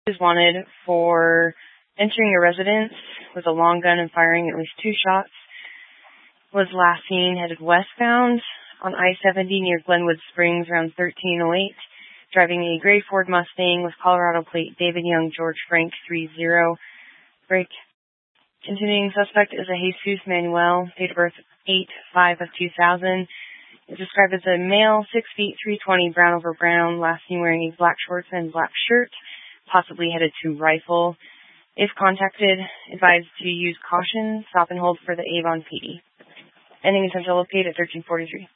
is wanted for entering a residence with a long gun and firing at least 2 shots. Was last seen headed westbound on I-70 near Glenwood Springs around 13:08, driving a gray Ford Mustang with Colorado plate David Young George Frank 30. Break. Continuing suspect is a Jesus Manuel, date of birth 8/5/2000. Is described as a male, 6 feet 320, brown over brown, last seen wearing a black shorts and black shirt, possibly headed to Rifle. If contacted, advised to use caution, stop and hold for the Avon PD. Ending in Central Locate at 1343.